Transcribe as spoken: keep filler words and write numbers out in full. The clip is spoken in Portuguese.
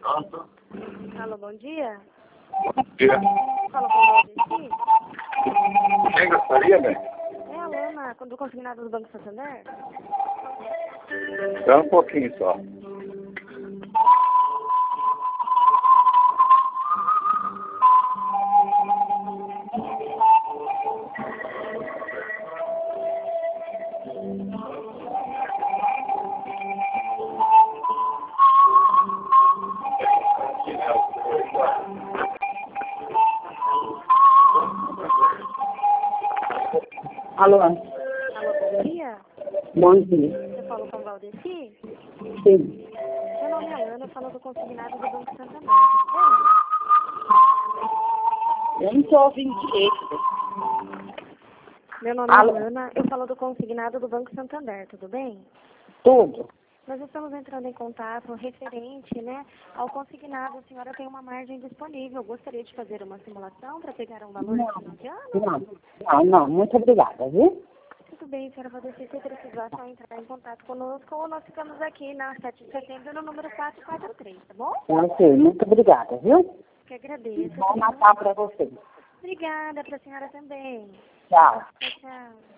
Alô, bom dia. Bom dia. Fala com o Valdeci. Quem gostaria, né? É a Lana, do consignado do Banco Santander. Dá um pouquinho só. Alô? Alô, bom dia. Bom dia. Você falou com o Valdeci? Sim. Meu nome é Lana, eu falo do consignado do Banco Santander. Tudo Eu não estou ouvindo direito. bem? Meu nome Alô? é Lana, eu falo do consignado do Banco Santander, tudo bem? Tudo. Nós estamos entrando em contato referente, né, ao consignado. A senhora tem uma margem disponível. Gostaria de fazer uma simulação para pegar um valor Não, de final de ano? não, não, não. Muito obrigada, viu? Tudo bem, senhora Valdeci, se precisar só entrar em contato conosco, ou nós ficamos aqui na sete de setembro, no número quatrocentos e quarenta e três, tá bom? Ok, muito obrigada, viu? Que agradeço. Bom Natal para vocês. Obrigada, para a senhora também. Tchau. Tchau, tchau.